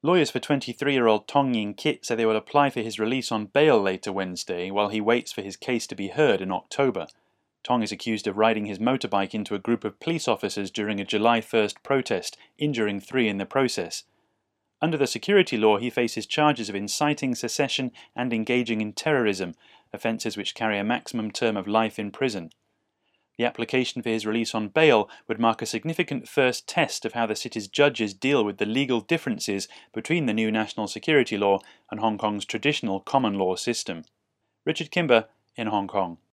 Lawyers for 23-year-old Tong Yin Kit say they will apply for his release on bail later Wednesday while he waits for his case to be heard in October. Tong is accused of riding his motorbike into a group of police officers during a July 1st protest, injuring 3 in the process. Under the security law, he faces charges of inciting secession and engaging in terrorism, offences which carry a maximum term of life in prison. The application for his release on bail would mark a significant first test of how the city's judges deal with the legal differences between the new national security law and Hong Kong's traditional common law system. Richard Kimber in Hong Kong.